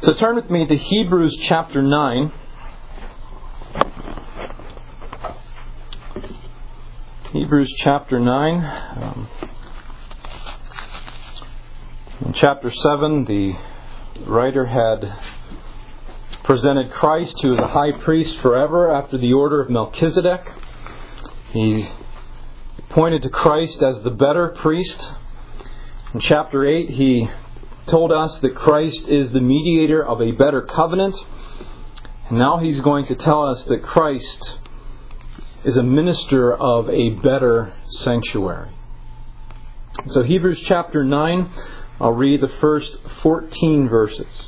So turn with me to Hebrews chapter 9. Hebrews chapter 9. In chapter 7, the writer had presented Christ, who is a high priest forever after the order of Melchizedek. He pointed to Christ as the better priest. In chapter 8, he told us that Christ is the mediator of a better covenant. And now he's going to tell us that Christ is a minister of a better sanctuary. So Hebrews chapter 9, I'll read the first 14 verses.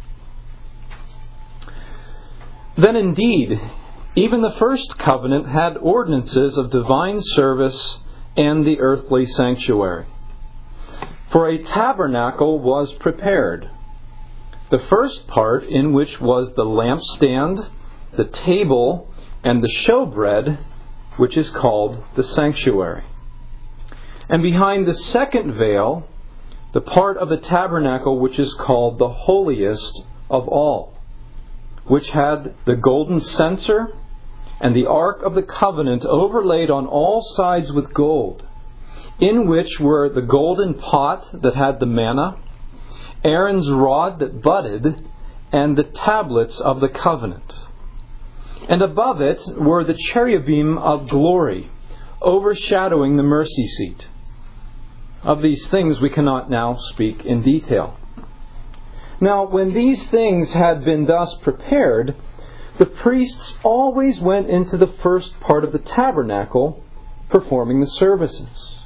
Then indeed, even the first covenant had ordinances of divine service and the earthly sanctuary. For a tabernacle was prepared, the first part in which was the lampstand, the table, and the showbread, which is called the sanctuary. And behind the second veil, the part of the tabernacle which is called the holiest of all, which had the golden censer and the ark of the covenant overlaid on all sides with gold, in which were the golden pot that had the manna, Aaron's rod that budded, and the tablets of the covenant. And above it were the cherubim of glory, overshadowing the mercy seat. Of these things we cannot now speak in detail. Now, when these things had been thus prepared, the priests always went into the first part of the tabernacle, performing the services.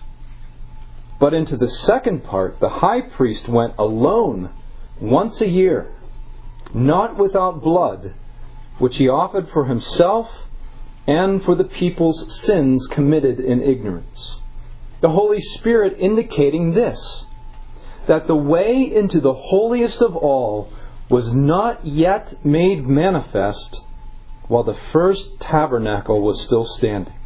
But into the second part, the high priest went alone once a year, not without blood, which he offered for himself and for the people's sins committed in ignorance. The Holy Spirit indicating this, that the way into the holiest of all was not yet made manifest while the first tabernacle was still standing.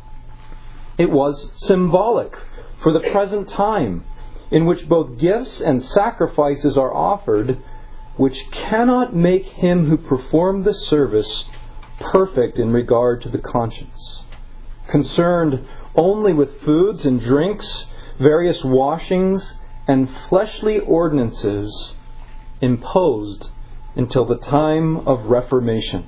It was symbolic for the present time, in which both gifts and sacrifices are offered, which cannot make him who performed the service perfect in regard to the conscience, concerned only with foods and drinks, various washings, and fleshly ordinances imposed until the time of Reformation.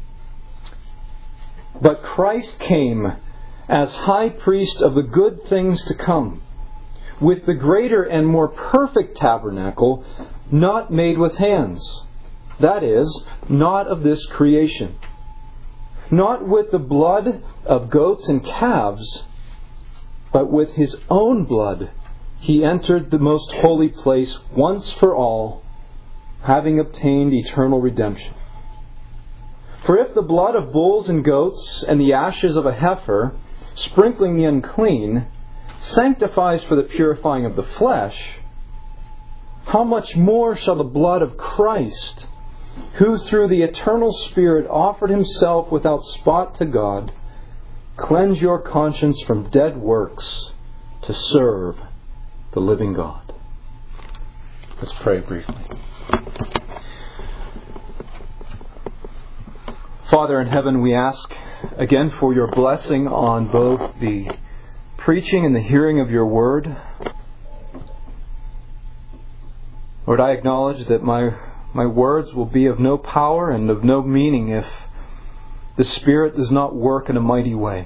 But Christ came as high priest of the good things to come, with the greater and more perfect tabernacle, not made with hands, that is, not of this creation, not with the blood of goats and calves, but with his own blood he entered the most holy place once for all, having obtained eternal redemption. For if the blood of bulls and goats and the ashes of a heifer, sprinkling the unclean, sanctifies for the purifying of the flesh, how much more shall the blood of Christ, who through the eternal Spirit offered himself without spot to God, cleanse your conscience from dead works to serve the living God. Let's pray briefly. Father in heaven, we ask again for your blessing on both the preaching and the hearing of your word. Lord, I acknowledge that my words will be of no power and of no meaning if the Spirit does not work in a mighty way.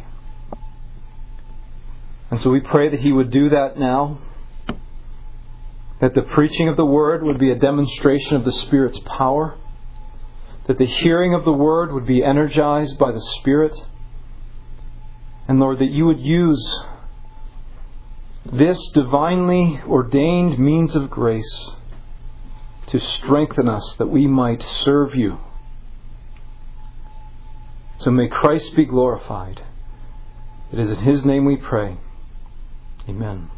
And so we pray that He would do that now, that the preaching of the Word would be a demonstration of the Spirit's power, that the hearing of the Word would be energized by the Spirit, and Lord, that you would use this divinely ordained means of grace to strengthen us that we might serve you. So may Christ be glorified. It is in His name we pray. Amen.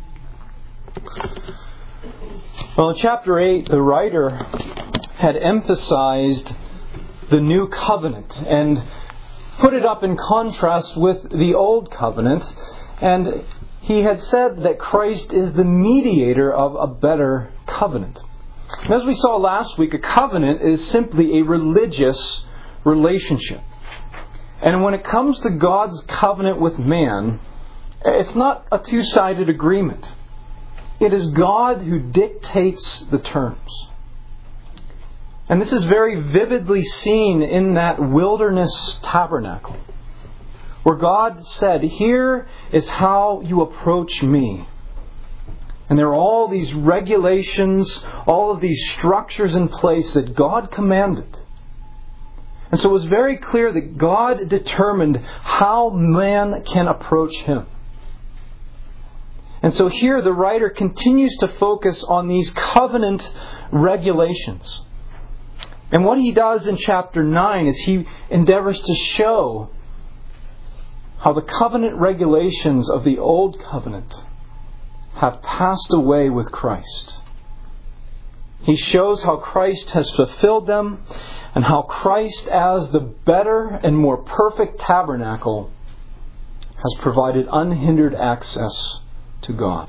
Well, in chapter 8, the writer had emphasized the new covenant and put it up in contrast with the old covenant. And he had said that Christ is the mediator of a better covenant. As we saw last week, a covenant is simply a religious relationship. And when it comes to God's covenant with man, it's not a two-sided agreement. It is God who dictates the terms. And this is very vividly seen in that wilderness tabernacle, where God said, "Here is how you approach me." And there are all these regulations, all of these structures in place that God commanded. And so it was very clear that God determined how man can approach Him. And so here the writer continues to focus on these covenant regulations. And what he does in chapter 9 is he endeavors to show how the covenant regulations of the Old Covenant have passed away with Christ. He shows how Christ has fulfilled them and how Christ, as the better and more perfect tabernacle, has provided unhindered access to God.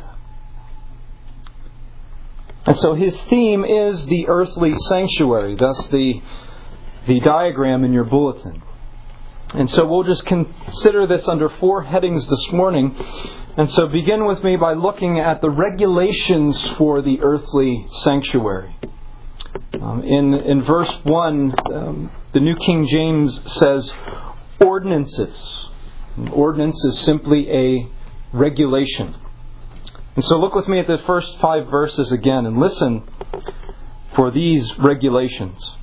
And so his theme is the earthly sanctuary, thus the diagram in your bulletin. And so we'll just consider this under 4 headings this morning. And so begin with me by looking at the regulations for the earthly sanctuary. In verse 1, the New King James says, ordinances. An ordinance is simply a regulation. And so look with me at the first 5 verses again and listen for these regulations.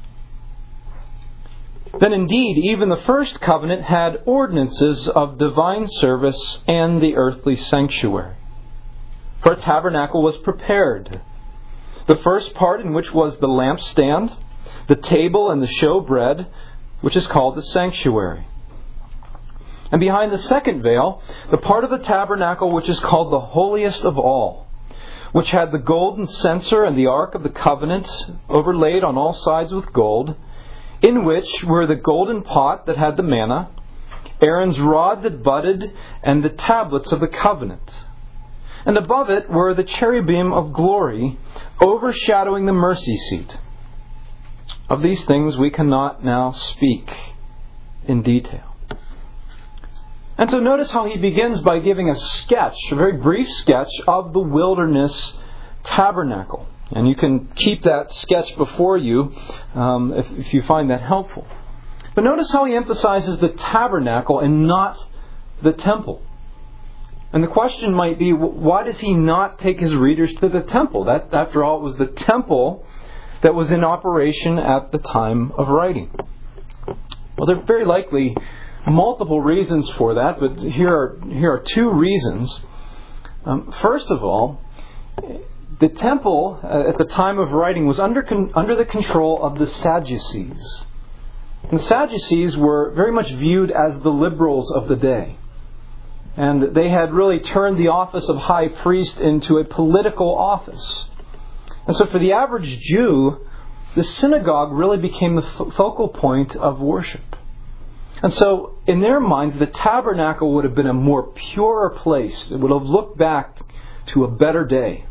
Then indeed, even the first covenant had ordinances of divine service and the earthly sanctuary. For a tabernacle was prepared. The first part, in which was the lampstand, the table and the showbread, which is called the sanctuary. And behind the second veil, the part of the tabernacle which is called the holiest of all, which had the golden censer and the ark of the covenant overlaid on all sides with gold, in which were the golden pot that had the manna, Aaron's rod that budded, and the tablets of the covenant. And above it were the cherubim of glory, overshadowing the mercy seat. Of these things we cannot now speak in detail. And so notice how he begins by giving a sketch, a very brief sketch of the wilderness tabernacle. And you can keep that sketch before you if you find that helpful. But notice how he emphasizes the tabernacle and not the temple. And the question might be, why does he not take his readers to the temple? That, after all, it was the temple that was in operation at the time of writing. Well, there are very likely multiple reasons for that, but here are 2 reasons. First of all, the temple at the time of writing was under the control of the Sadducees. And the Sadducees were very much viewed as the liberals of the day. And they had really turned the office of high priest into a political office. And so for the average Jew, the synagogue really became the focal point of worship. And so in their minds, the tabernacle would have been a more pure place. It would have looked back to a better day.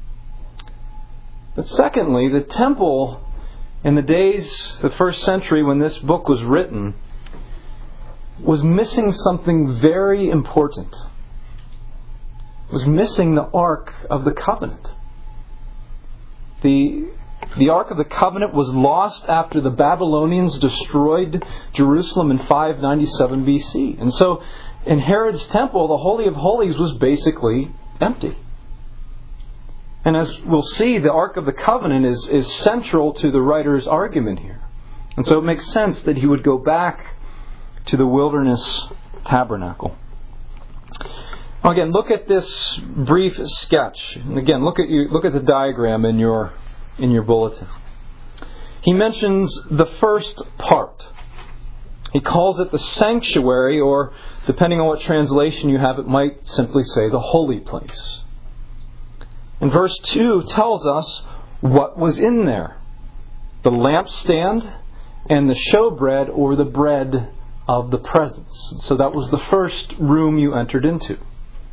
But secondly, the temple in the days, the first century when this book was written, was missing something very important. It was missing the Ark of the Covenant. The Ark of the Covenant was lost after the Babylonians destroyed Jerusalem in 597 BC. And so in Herod's temple, the Holy of Holies was basically empty. And as we'll see, the Ark of the Covenant is central to the writer's argument here. And so it makes sense that he would go back to the wilderness tabernacle. Now again, look at this brief sketch. And again, look at the diagram in your bulletin. He mentions the first part. He calls it the sanctuary, or depending on what translation you have, it might simply say the holy place. And verse 2 tells us what was in there. The lampstand and the showbread, or the bread of the presence. So that was the first room you entered into.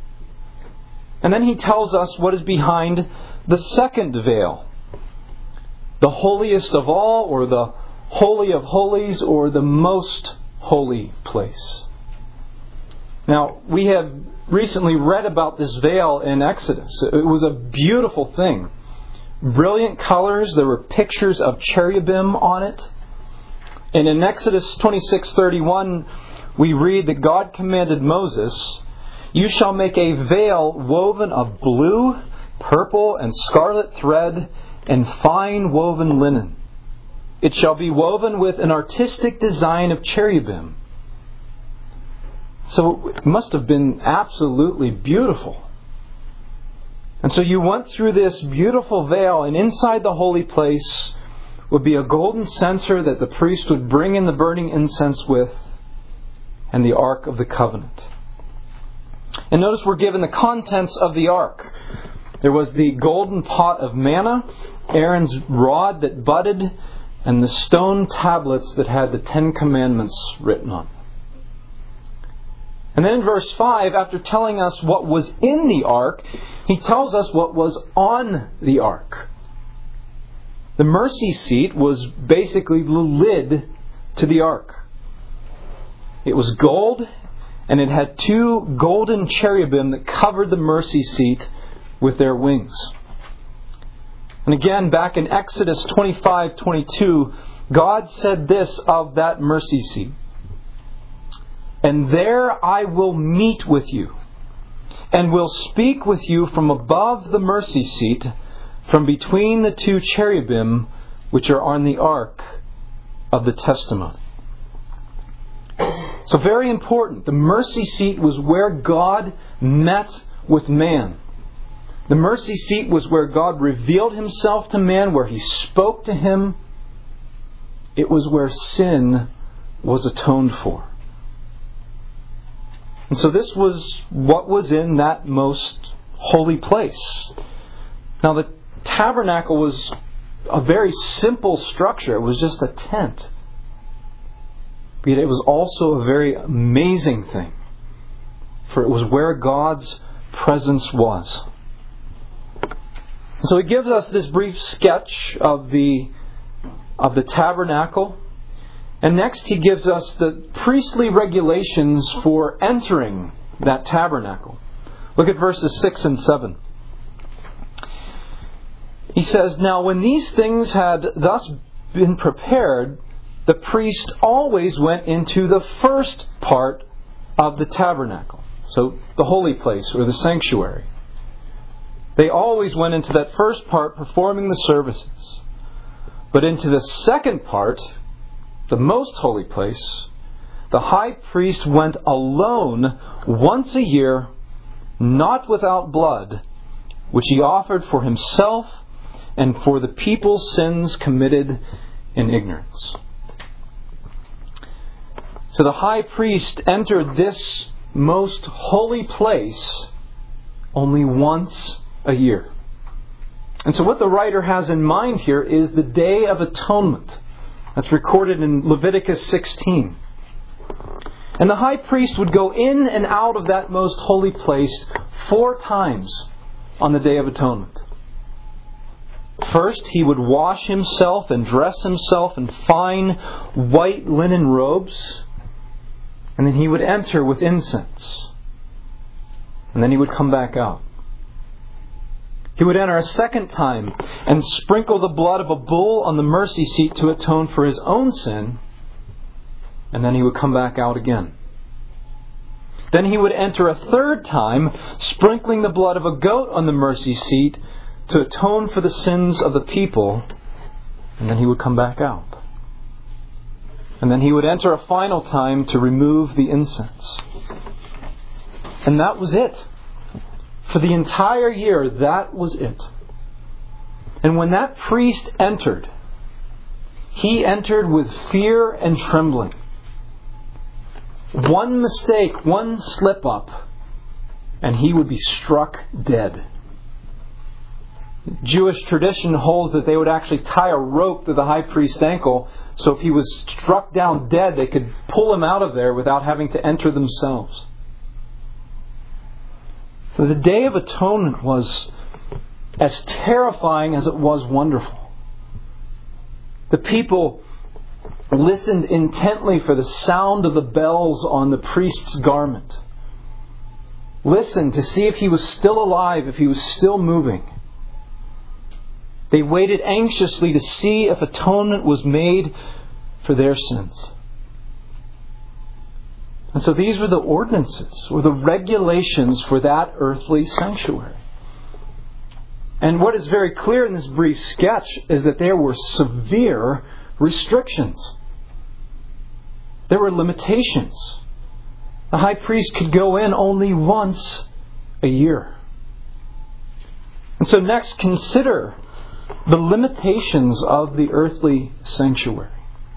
And then he tells us what is behind the second veil. the holiest of all, or the Holy of Holies, or the most holy place. Now, we have recently read about this veil in Exodus. It was a beautiful thing. Brilliant colors. There were pictures of cherubim on it. And in Exodus 26:31, we read that God commanded Moses, "You shall make a veil woven of blue, purple, and scarlet thread, and fine woven linen. It shall be woven with an artistic design of cherubim." So it must have been absolutely beautiful. And so you went through this beautiful veil, and inside the holy place would be a golden censer that the priest would bring in the burning incense with, and the Ark of the Covenant. And notice we're given the contents of the Ark. There was the golden pot of manna, Aaron's rod that budded, and the stone tablets that had the 10 Commandments written on. And then in verse 5, after telling us what was in the Ark, he tells us what was on the Ark. The mercy seat was basically the lid to the Ark. It was gold, and it had 2 golden cherubim that covered the mercy seat with their wings. And again, back in Exodus 25:22, God said this of that mercy seat: "And there I will meet with you, and will speak with you from above the mercy seat, from between the 2 cherubim which are on the ark of the testimony." So very important. The mercy seat was where God met with man. The mercy seat was where God revealed Himself to man, where He spoke to him. It was where sin was atoned for. And so this was what was in that most holy place. Now the tabernacle was a very simple structure. It was just a tent. But it was also a very amazing thing, for it was where God's presence was. So He gives us this brief sketch of the tabernacle. And next He gives us the priestly regulations for entering that tabernacle. Look at verses 6 and 7. He says, "Now when these things had thus been prepared, the priest always went into the first part of the tabernacle." So the holy place, or the sanctuary. They always went into that first part, performing the services. But into the second part, the most holy place, the high priest went alone once a year, not without blood, which he offered for himself and for the people's sins committed in ignorance. So the high priest entered this most holy place only once a year. And so what the writer has in mind here is the Day of Atonement. That's recorded in Leviticus 16. And the high priest would go in and out of that most holy place 4 times on the Day of Atonement. First, he would wash himself and dress himself in fine white linen robes. And then he would enter with incense. And then he would come back out. He would enter a second time and sprinkle the blood of a bull on the mercy seat to atone for his own sin. And then he would come back out again. Then he would enter a third time, sprinkling the blood of a goat on the mercy seat to atone for the sins of the people. And then he would come back out. And then he would enter a final time to remove the incense. And that was it. For the entire year, that was it. And when that priest entered, he entered with fear and trembling. One mistake, one slip up, and he would be struck dead. Jewish tradition holds that they would actually tie a rope to the high priest's ankle, so if he was struck down dead, they could pull him out of there without having to enter themselves. So the Day of Atonement was as terrifying as it was wonderful. The people listened intently for the sound of the bells on the priest's garment. Listened to see if he was still alive, if he was still moving. They waited anxiously to see if atonement was made for their sins. And so these were the ordinances, or the regulations for that earthly sanctuary. And what is very clear in this brief sketch is that there were severe restrictions. There were limitations. The high priest could go in only once a year. And so next, consider the limitations of the earthly sanctuary.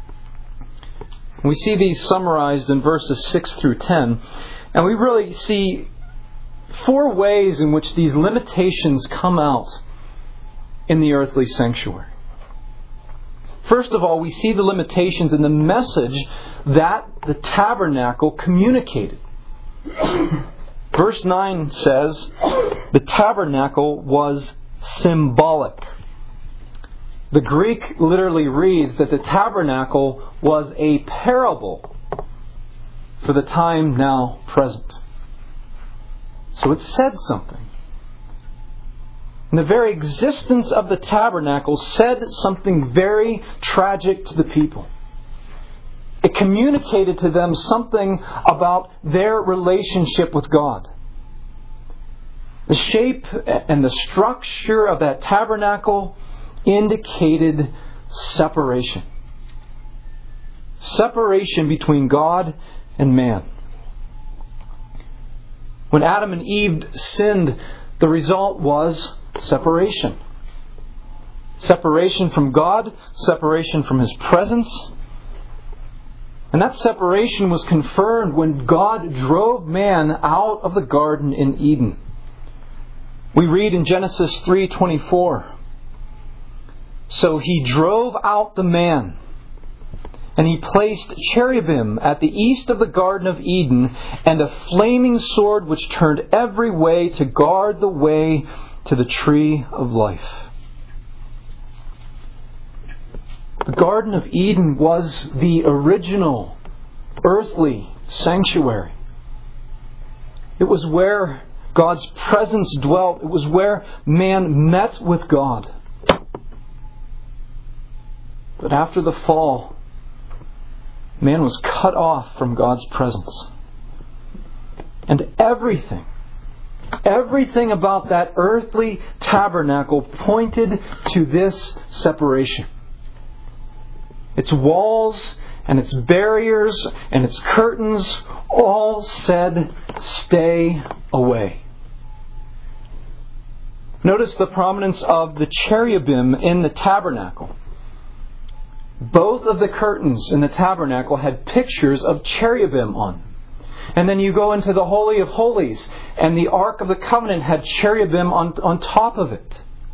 We see these summarized in verses 6 through 10, and we really see 4 ways in which these limitations come out in the earthly sanctuary. First of all, we see the limitations in the message that the tabernacle communicated. Verse 9 says, the tabernacle was symbolic. The Greek literally reads that the tabernacle was a parable for the time now present. So it said something. And the very existence of the tabernacle said something very tragic to the people. It communicated to them something about their relationship with God. The shape and the structure of that tabernacle indicated separation. Separation between God and man. When Adam and Eve sinned, the result was separation. Separation from God, separation from His presence. And that separation was confirmed when God drove man out of the garden in Eden. We read in Genesis 3:24, so He drove out the man, and He placed cherubim at the east of the Garden of Eden, and a flaming sword which turned every way to guard the way to the tree of life. The Garden of Eden was the original earthly sanctuary. It was where God's presence dwelt. It was where man met with God. But after the fall, man was cut off from God's presence. And everything about that earthly tabernacle pointed to this separation. Its walls and its barriers and its curtains all said, "Stay away." Notice the prominence of the cherubim in the tabernacle. Both of the curtains in the tabernacle had pictures of cherubim on them. And then you go into the Holy of Holies, and the Ark of the Covenant had cherubim on top of it.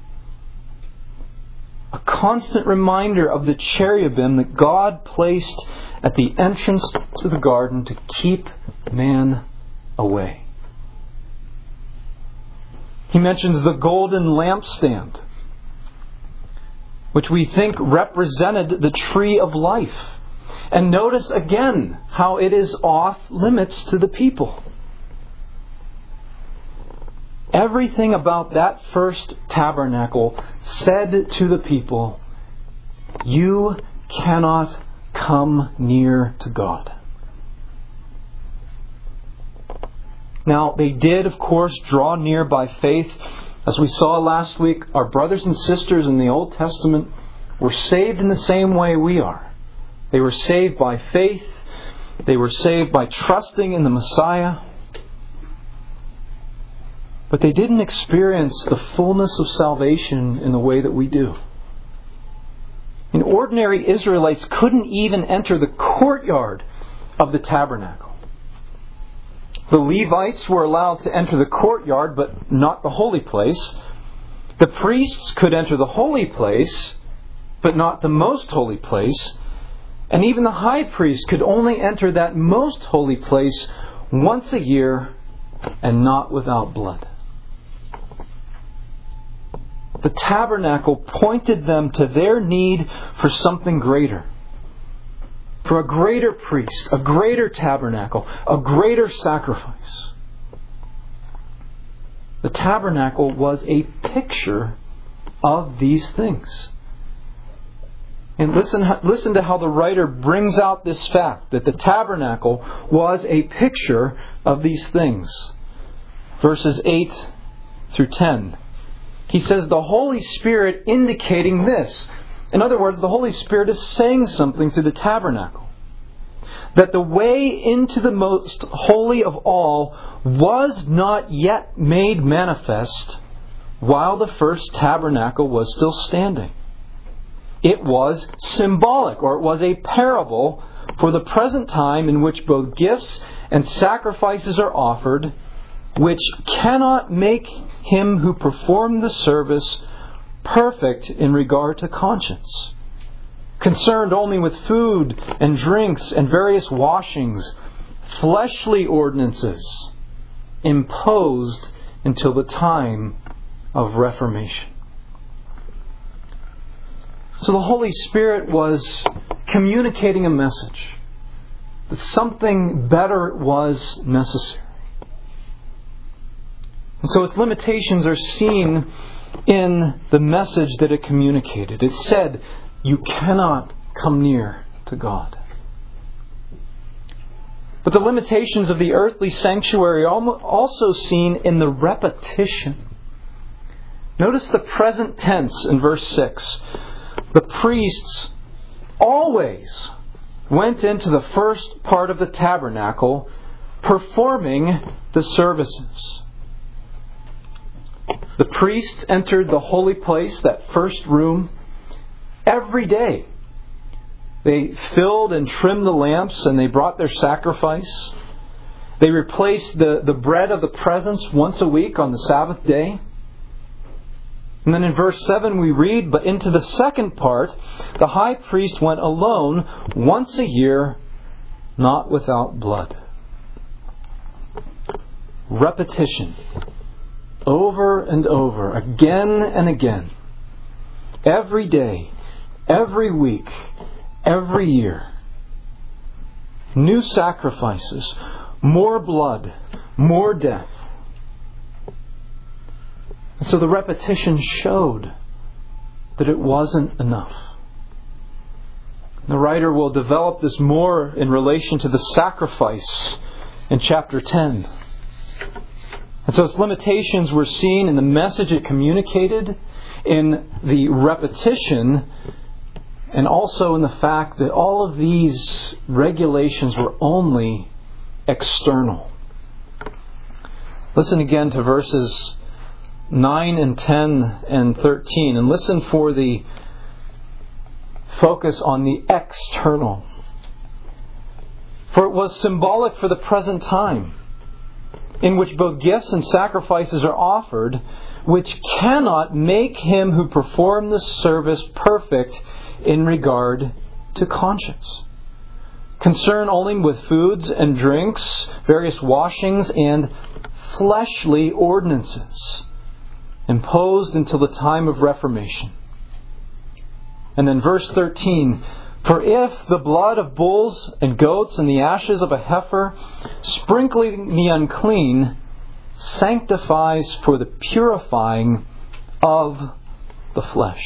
A constant reminder of the cherubim that God placed at the entrance to the garden to keep man away. He mentions the golden lampstand, which we think represented the tree of life. And notice again how it is off limits to the people. Everything about that first tabernacle said to the people, you cannot come near to God. Now, they did, of course, draw near by faith. As we saw last week, our brothers and sisters in the Old Testament were saved in the same way we are. They were saved by faith. They were saved by trusting in the Messiah. But they didn't experience the fullness of salvation in the way that we do. And ordinary Israelites couldn't even enter the courtyard of the tabernacle. The Levites were allowed to enter the courtyard, but not the holy place. The priests could enter the holy place, but not the most holy place. And even the high priest could only enter that most holy place once a year and not without blood. The tabernacle pointed them to their need for something greater. For a greater priest, a greater tabernacle, a greater sacrifice. The tabernacle was a picture of these things. And listen to how the writer brings out this fact, that the tabernacle was a picture of these things. Verses 8 through 10. He says, the Holy Spirit indicating this. In other words, the Holy Spirit is saying something through the tabernacle. That the way into the most holy of all was not yet made manifest while the first tabernacle was still standing. It was symbolic, or it was a parable for the present time in which both gifts and sacrifices are offered, which cannot make him who performed the service perfect in regard to conscience, concerned only with food and drinks and various washings, fleshly ordinances, imposed until the time of Reformation. So the Holy Spirit was communicating a message that something better was necessary. And so its limitations are seen in the message that it communicated. It said, you cannot come near to God. But the limitations of the earthly sanctuary are also seen in the repetition. Notice the present tense in verse 6. The priests always went into the first part of the tabernacle performing the services. The priests entered the holy place, that first room, every day. They filled and trimmed the lamps and they brought their sacrifice. They replaced the bread of the presence once a week on the Sabbath day. And then in verse 7 we read, but into the second part, the high priest went alone once a year, not without blood. Repetition. Over and over, again and again. Every day, every week, every year. New sacrifices, more blood, more death. And so the repetition showed that it wasn't enough. The writer will develop this more in relation to the sacrifice in chapter 10. And so its limitations were seen in the message it communicated, in the repetition, and also in the fact that all of these regulations were only external. Listen again to verses 9 and 10 and 13, and listen for the focus on the external. For it was symbolic for the present time, in which both gifts and sacrifices are offered, which cannot make him who performed the service perfect in regard to conscience. Concerned only with foods and drinks, various washings, and fleshly ordinances, imposed until the time of Reformation. And then verse 13, for if the blood of bulls and goats and the ashes of a heifer, sprinkling the unclean, sanctifies for the purifying of the flesh.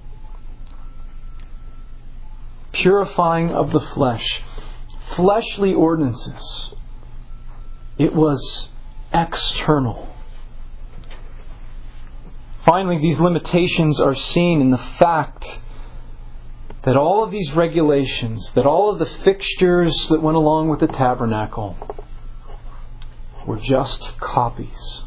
Purifying of the flesh. Fleshly ordinances. It was external. Finally, these limitations are seen in the fact that all of these regulations, that all of the fixtures that went along with the tabernacle were just copies.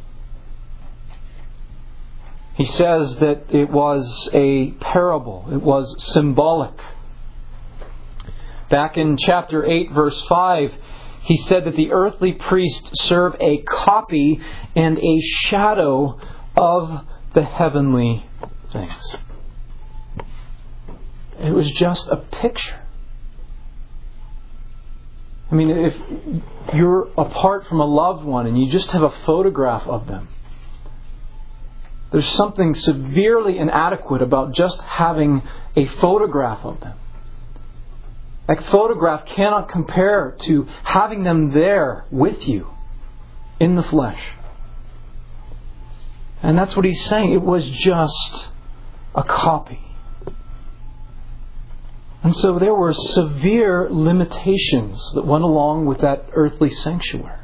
He says that it was a parable. It was symbolic. Back in chapter 8, verse 5, he said that the earthly priests serve a copy and a shadow of the heavenly things. It was just a picture. I mean, if you're apart from a loved one and you just have a photograph of them, There's something severely inadequate about just having a photograph of them. That photograph cannot compare to having them there with you in the flesh. And that's what he's saying. It was just a copy. And so there were severe limitations that went along with that earthly sanctuary.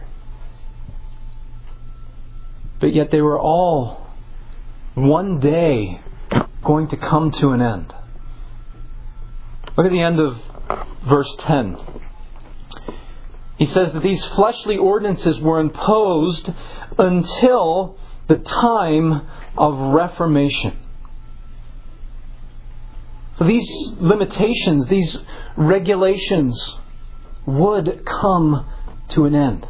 But yet they were all one day going to come to an end. Look at the end of verse 10. He says that these fleshly ordinances were imposed until the time of Reformation. So these limitations, these regulations would come to an end.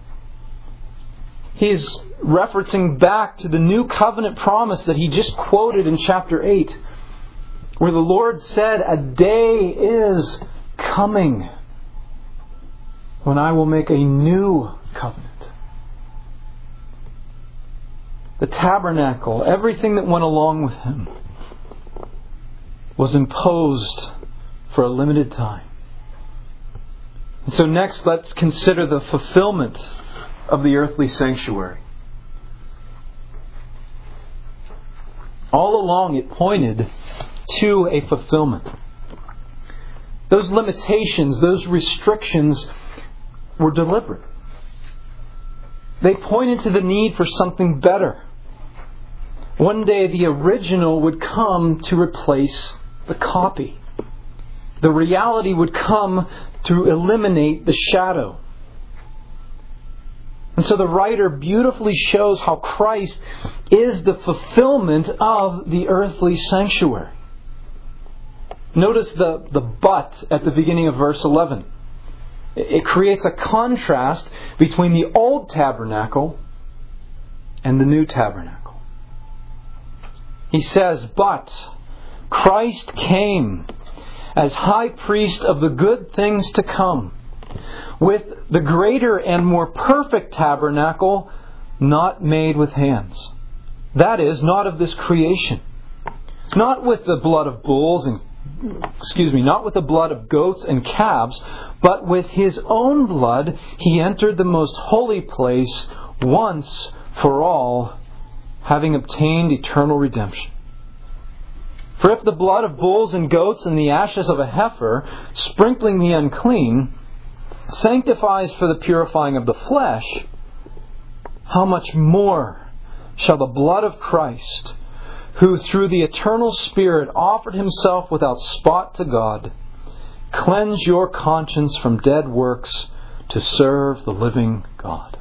He's referencing back to the new covenant promise that he just quoted in chapter 8, where the Lord said, "A day is coming when I will make a new covenant." The tabernacle, everything that went along with him, was imposed for a limited time. And so next, let's consider the fulfillment of the earthly sanctuary. All along it pointed to a fulfillment. Those limitations, those restrictions were deliberate. They pointed to the need for something better. One day the original would come to replace the copy. The reality would come to eliminate the shadow. And so the writer beautifully shows how Christ is the fulfillment of the earthly sanctuary. Notice the but at the beginning of verse 11. It creates a contrast between the old tabernacle and the new tabernacle. He says, "But Christ came as high priest of the good things to come, with the greater and more perfect tabernacle not made with hands." That is, not of this creation. Not with the blood of bulls and not with the blood of goats and calves, but with His own blood He entered the most holy place once for all, having obtained eternal redemption. For if the blood of bulls and goats and the ashes of a heifer, sprinkling the unclean, sanctifies for the purifying of the flesh, how much more shall the blood of Christ, who through the eternal Spirit offered Himself without spot to God, cleanse your conscience from dead works to serve the living God.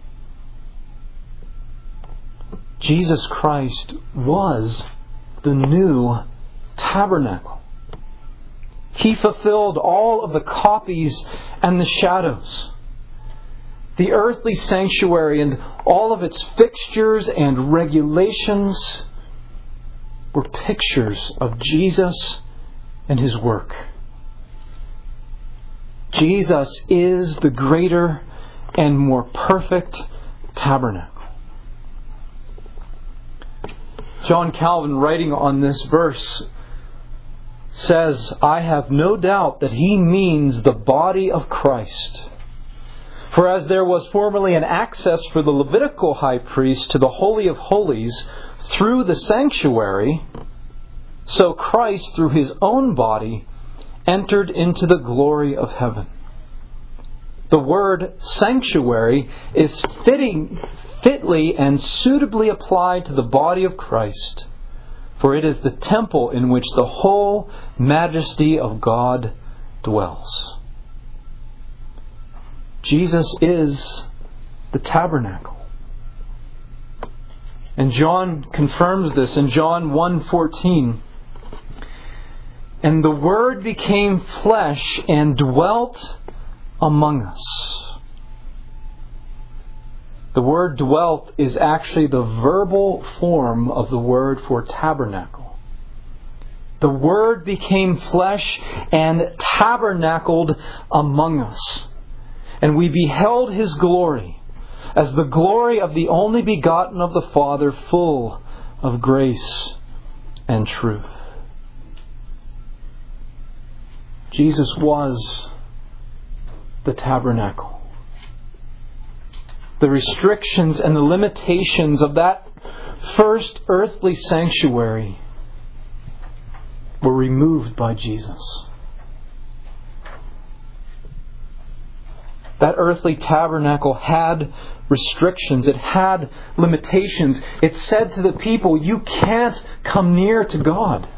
Jesus Christ was the new tabernacle. He fulfilled all of the copies and the shadows. The earthly sanctuary and all of its fixtures and regulations were pictures of Jesus and His work. Jesus is the greater and more perfect tabernacle. John Calvin, writing on this verse, says, "I have no doubt that he means the body of Christ. For as there was formerly an access for the Levitical high priest to the Holy of Holies through the sanctuary, so Christ through His own body entered into the glory of heaven." The word sanctuary is fitly and suitably applied to the body of Christ, for it is the temple in which the whole majesty of God dwells. Jesus is the tabernacle. And John confirms this in John 1:14. "And the Word became flesh and dwelt among us." The word "dwelt" is actually the verbal form of the word for tabernacle. The Word became flesh and tabernacled among us. And we beheld His glory, as the glory of the only begotten of the Father, full of grace and truth. Jesus was the tabernacle. The restrictions and the limitations of that first earthly sanctuary were removed by Jesus. That earthly tabernacle had restrictions. It had limitations. It said to the people, you can't come near to God.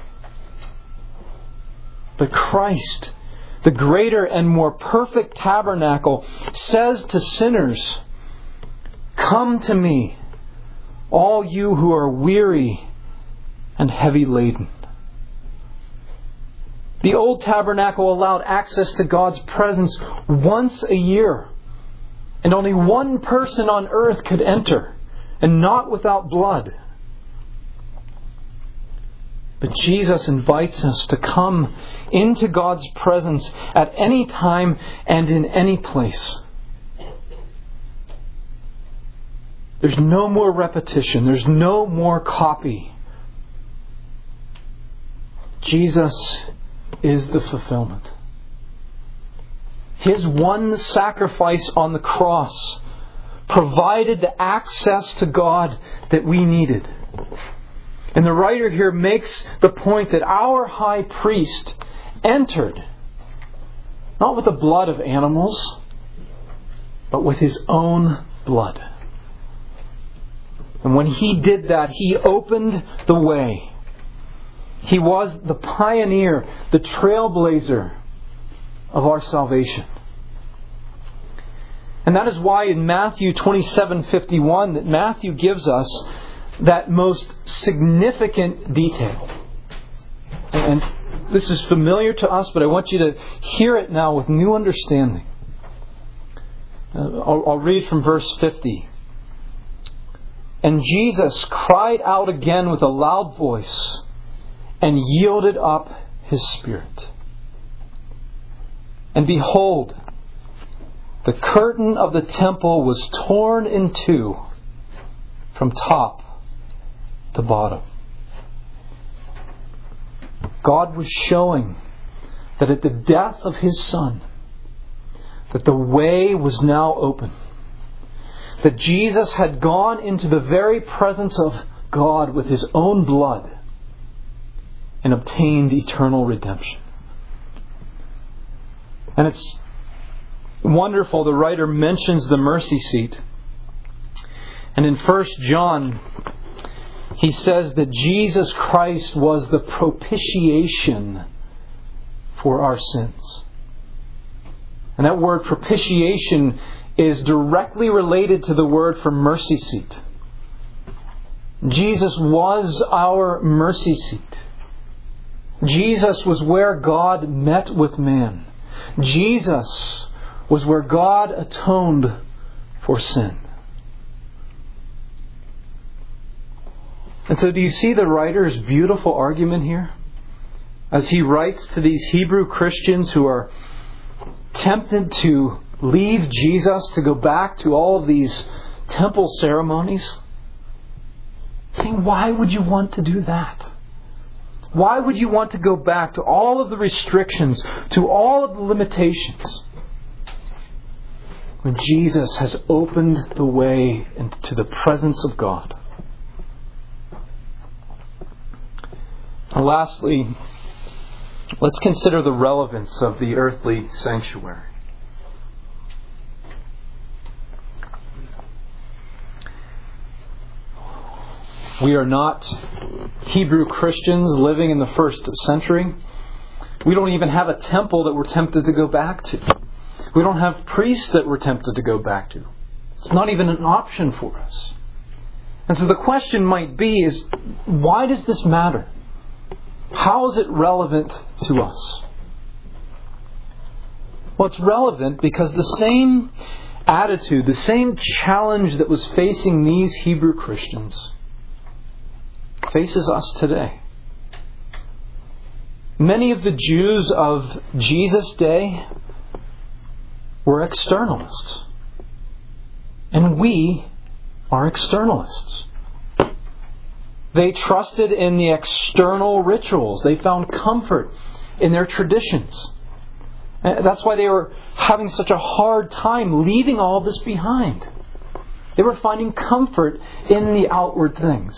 But Christ, the greater and more perfect tabernacle, says to sinners, come to me, all you who are weary and heavy laden. The old tabernacle allowed access to God's presence once a year. And only one person on earth could enter, and not without blood. But Jesus invites us to come into God's presence at any time and in any place. There's no more repetition. There's no more copy. Jesus is the fulfillment. His one sacrifice on the cross provided the access to God that we needed. And the writer here makes the point that our high priest entered not with the blood of animals, but with his own blood. And when he did that, he opened the way. He was the pioneer, the trailblazer of our salvation. And that is why in Matthew 27:51 that Matthew gives us that most significant detail. And this is familiar to us, but I want you to hear it now with new understanding. I'll read from verse 50. And Jesus cried out again with a loud voice and yielded up his spirit. And behold, the curtain of the temple was torn in two from top to bottom. God was showing that at the death of his Son, that the way was now open. That Jesus had gone into the very presence of God with his own blood and obtained eternal redemption. And it's wonderful, the writer mentions the mercy seat. And in 1 John, he says that Jesus Christ was the propitiation for our sins. And that word propitiation is directly related to the word for mercy seat. Jesus was our mercy seat. Jesus was where God met with man. Jesus was where God atoned for sin. And so do you see the writer's beautiful argument here? As he writes to these Hebrew Christians who are tempted to leave Jesus to go back to all of these temple ceremonies. Saying, why would you want to do that? Why would you want to go back to all of the restrictions, to all of the limitations, when Jesus has opened the way into the presence of God? And lastly, let's consider the relevance of the earthly sanctuary. We are not Hebrew Christians living in the first century. We don't even have a temple that we're tempted to go back to. We don't have priests that we're tempted to go back to. It's not even an option for us. And so the question might be is, why does this matter? How is it relevant to us? Well, it's relevant because the same attitude, the same challenge that was facing these Hebrew Christians faces us today. Many of the Jews of Jesus' day were externalists. And we are externalists. They trusted in the external rituals. They found comfort in their traditions. That's why they were having such a hard time leaving all this behind. They were finding comfort in the outward things.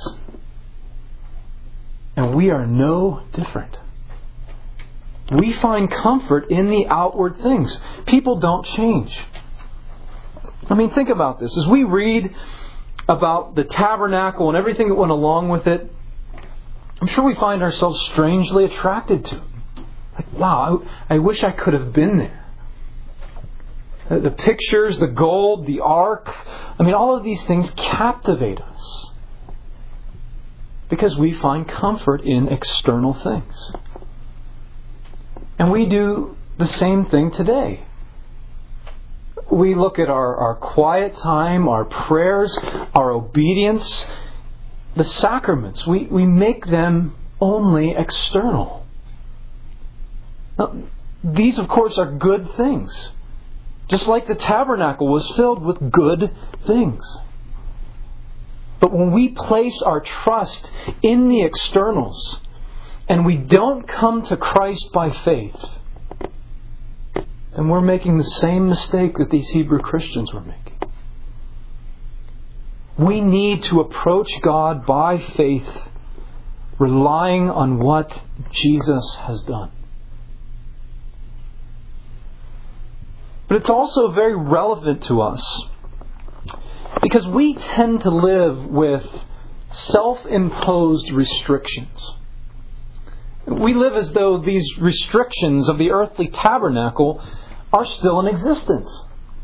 And we are no different. We find comfort in the outward things. People don't change. I mean, think about this. As we read about the tabernacle and everything that went along with it, I'm sure we find ourselves strangely attracted to it. Like, wow, I wish I could have been there. The pictures, the gold, the ark, I mean, all of these things captivate us. Because we find comfort in external things. And we do the same thing today. We look at our quiet time, our prayers, our obedience, the sacraments. We make them only external. Now, these, of course, are good things. Just like the tabernacle was filled with good things. But when we place our trust in the externals and we don't come to Christ by faith, then we're making the same mistake that these Hebrew Christians were making. We need to approach God by faith, relying on what Jesus has done. But it's also very relevant to us because we tend to live with self-imposed restrictions. We live as though these restrictions of the earthly tabernacle are still in existence.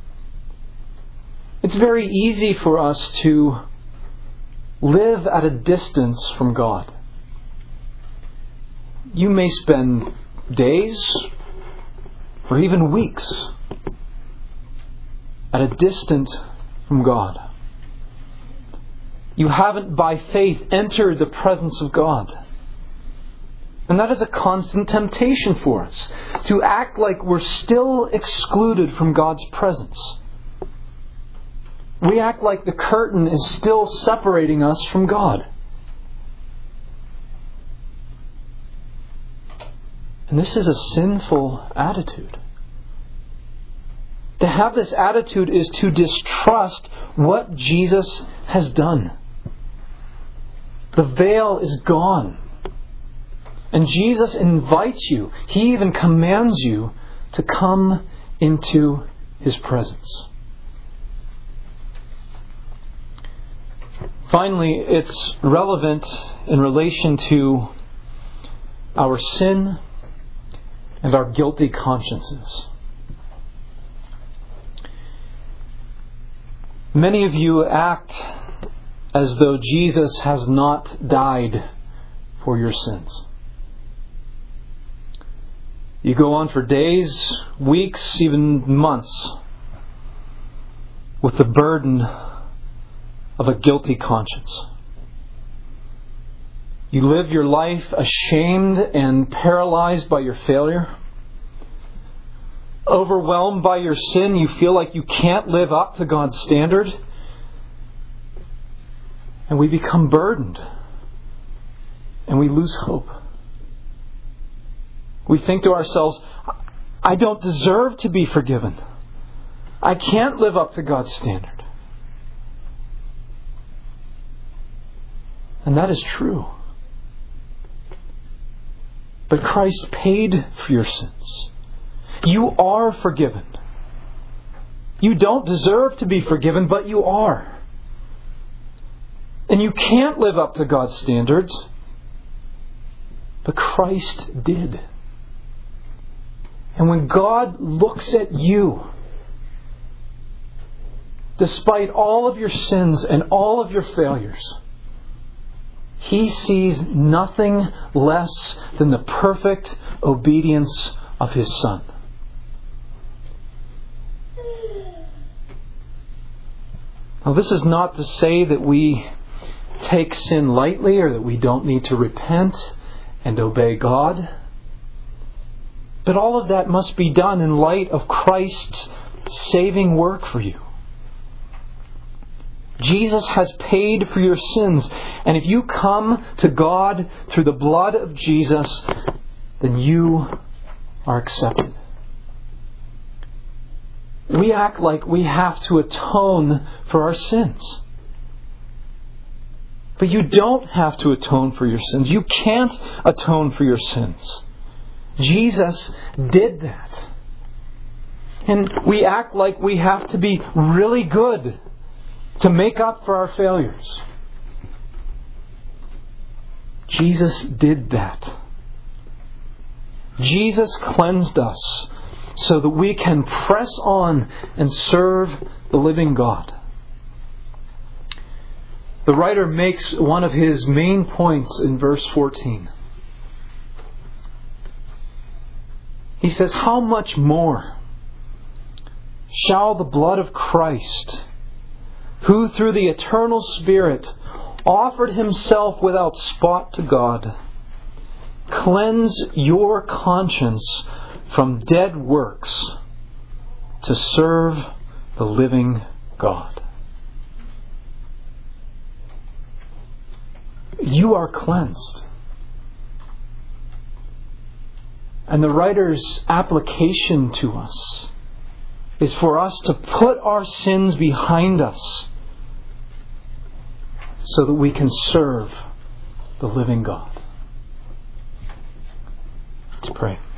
It's very easy for us to live at a distance from God. You may spend days or even weeks at a distance from God. You haven't by faith entered the presence of God. And that is a constant temptation for us, to act like we're still excluded from God's presence. We act like the curtain is still separating us from God. And this is a sinful attitude. To have this attitude is to distrust what Jesus has done. The veil is gone. And Jesus invites you, He even commands you to come into His presence. Finally, it's relevant in relation to our sin and our guilty consciences. Many of you act as though Jesus has not died for your sins. You go on for days, weeks, even months with the burden of a guilty conscience. You live your life ashamed and paralyzed by your failure. Overwhelmed by your sin, you feel like you can't live up to God's standard. And we become burdened. And we lose hope. We think to ourselves, I don't deserve to be forgiven. I can't live up to God's standard. And that is true. But Christ paid for your sins. You are forgiven. You don't deserve to be forgiven, but you are. And you can't live up to God's standards, but Christ did. And when God looks at you, despite all of your sins and all of your failures, He sees nothing less than the perfect obedience of His Son. Now, this is not to say that we take sin lightly or that we don't need to repent and obey God. But all of that must be done in light of Christ's saving work for you. Jesus has paid for your sins. And if you come to God through the blood of Jesus, then you are accepted. We act like we have to atone for our sins. But you don't have to atone for your sins. You can't atone for your sins. Jesus did that. And we act like we have to be really good to make up for our failures. Jesus did that. Jesus cleansed us so that we can press on and serve the living God. The writer makes one of his main points in verse 14. He says, "How much more shall the blood of Christ, who through the eternal Spirit offered Himself without spot to God, cleanse your conscience from dead works to serve the living God." You are cleansed. And the writer's application to us is for us to put our sins behind us so that we can serve the living God. Let's pray.